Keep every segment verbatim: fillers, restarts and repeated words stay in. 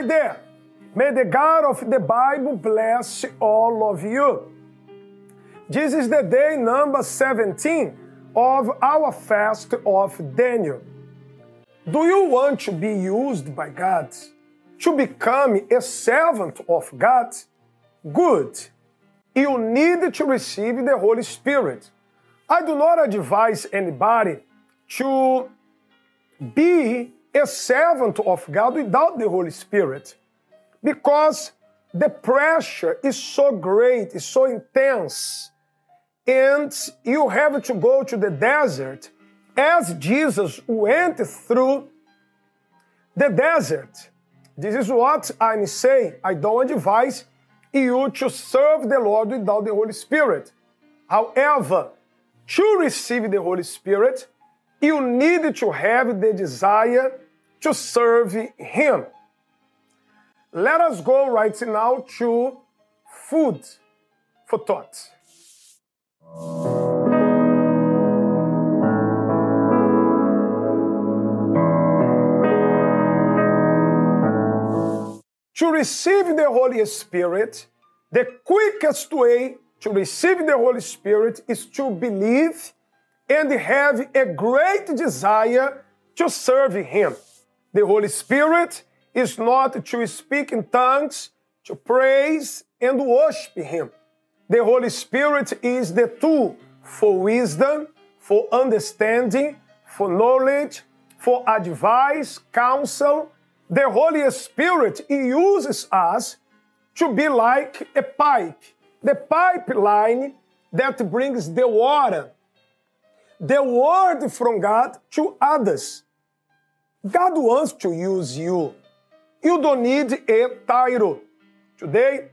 right there. May the God of the Bible bless all of you. This is the day number seventeen of our fast of Daniel. Do you want to be used by God? To become a servant of God? Good. You need to receive the Holy Spirit. I do not advise anybody to be a servant of God without the Holy Spirit, because the pressure is so great, it's so intense, and you have to go to the desert as Jesus went through the desert. This is what I'm saying. I don't advise you to serve the Lord without the Holy Spirit. However, to receive the Holy Spirit, you need to have the desire to serve Him. Let us go right now to food for thought. To receive the Holy Spirit, the quickest way to receive the Holy Spirit is to believe and have a great desire to serve Him. The Holy Spirit is not to speak in tongues, to praise and worship Him. The Holy Spirit is the tool for wisdom, for understanding, for knowledge, for advice, counsel. The Holy Spirit uses us to be like a pipe, the pipeline that brings the water, the word from God to others. God wants to use you. You don't need a title. Today,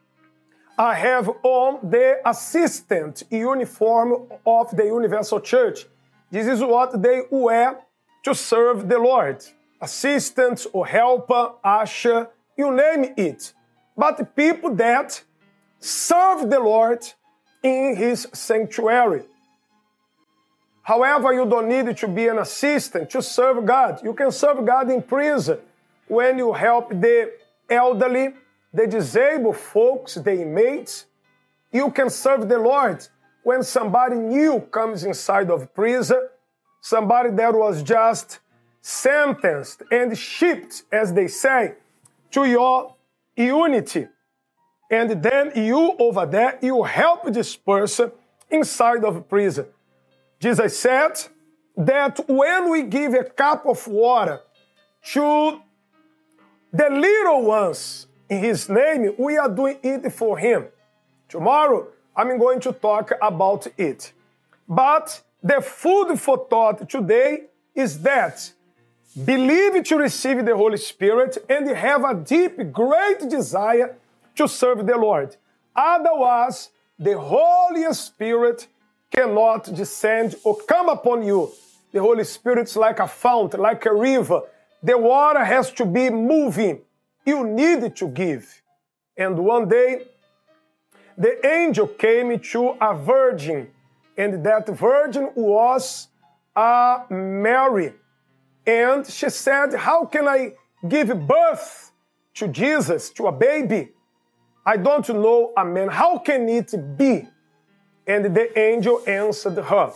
I have on the assistant uniform of the Universal Church. This is what they wear to serve the Lord. Assistant or helper, usher, you name it. But people that serve the Lord in His sanctuary. However, you don't need to be an assistant to serve God. You can serve God in prison when you help the elderly, the disabled folks, the inmates. You can serve the Lord when somebody new comes inside of prison, somebody that was just sentenced and shipped, as they say, to your unity. And then you over there, you help this person inside of prison. Jesus said that when we give a cup of water to the little ones in His name, we are doing it for Him. Tomorrow, I'm going to talk about it. But the food for thought today is that believe to receive the Holy Spirit and have a deep, great desire to serve the Lord. Otherwise, the Holy Spirit cannot descend or come upon you. The Holy Spirit is like a fountain, like a river. The water has to be moving. You need to give. And one day, the angel came to a virgin, and that virgin was uh, Mary. And she said, how can I give birth to Jesus, to a baby? I don't know a man. How can it be? And the angel answered her,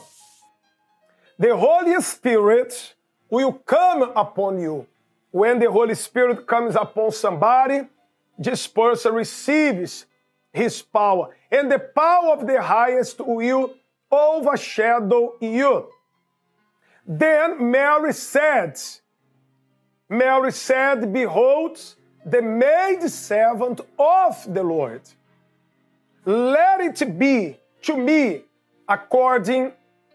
the Holy Spirit will come upon you. When the Holy Spirit comes upon somebody, this person receives His power. And the power of the highest will overshadow you. Then Mary said, Mary said, behold, the maidservant of the Lord. Let it be to me according,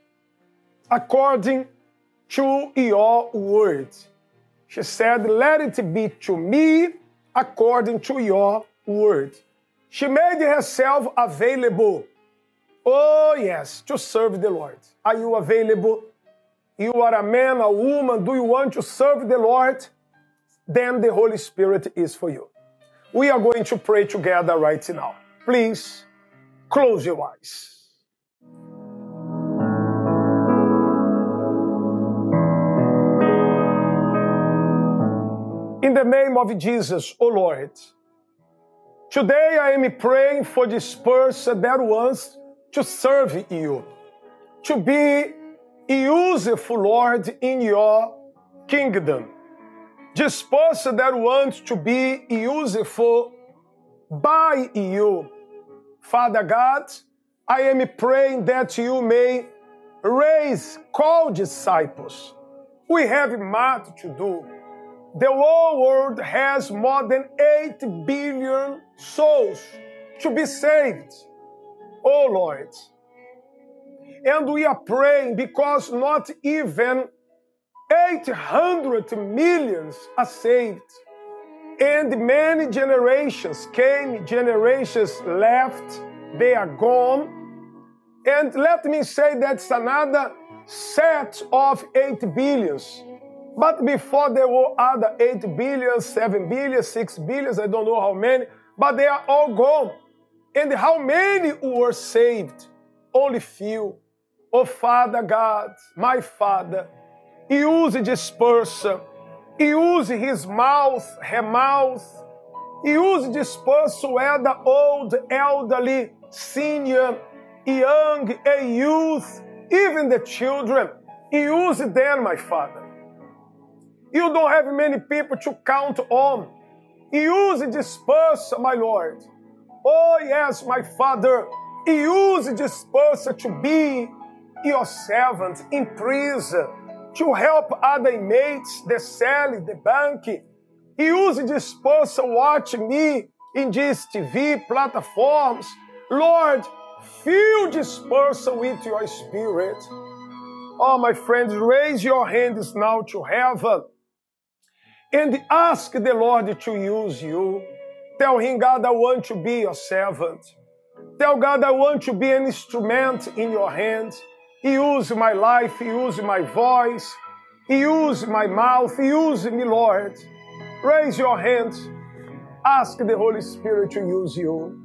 according to your word. She said, let it be to me according to your word. She made herself available. Oh yes, to serve the Lord. Are you available? You are a man, a woman, do you want to serve the Lord? Then the Holy Spirit is for you. We are going to pray together right now. Please, close your eyes. In In the name of Jesus, O Lord, today I am praying for this person that wants to serve you, to be useful, Lord, in your kingdom. This person that wants to be useful by you. Father God, I am praying that you may raise called disciples. We have much to do. The whole world has more than eight billion souls to be saved. Oh Lord. And we are praying because not even eight hundred millions are saved. And many generations came, generations left, they are gone. And let me say that's another set of eight billions. But before there were other eight billions, seven billions, six billions, I don't know how many, but they are all gone. And how many were saved? Only few. Oh Father God, my Father, use this person. Use his mouth, her mouth. Use this person, whether old, elderly, senior, young, a youth, even the children. Use them, my Father. You don't have many people to count on. Use this person, my Lord. Oh yes, my Father. Use this person to be your servant in prison, to help other inmates, the cell, the bank. Use this person watching me in these T V platforms. Lord, fill this person with your spirit. Oh, my friends, raise your hands now to heaven and ask the Lord to use you. Tell him, God, I want to be your servant. Tell God, I want to be an instrument in your hands. Use my life, use my voice, use my mouth, use me, Lord. Raise your hands. Ask the Holy Spirit to use you.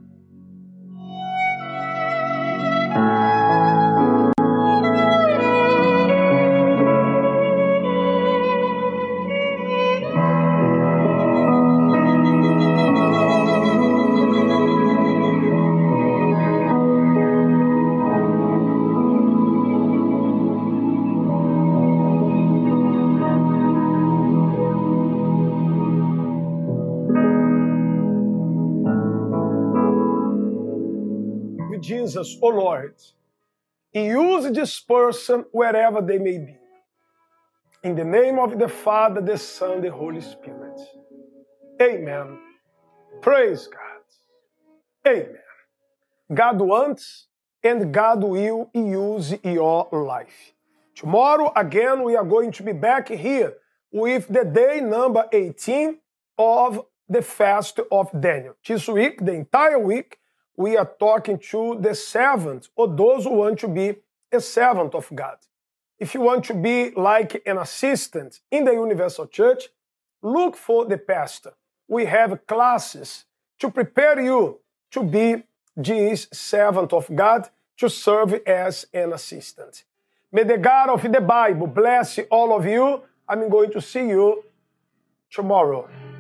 Jesus, oh Lord, use this person wherever they may be. In the name of the Father, the Son, the Holy Spirit. Amen. Praise God. Amen. God wants and God will use your life. Tomorrow, again, we are going to be back here with the day number eighteen of the fast of Daniel. This week, the entire week, we are talking to the servant, or those who want to be a servant of God. If you want to be like an assistant in the Universal Church, look for the pastor. We have classes to prepare you to be this servant of God, to serve as an assistant. May the God of the Bible bless all of you. I'm going to see you tomorrow.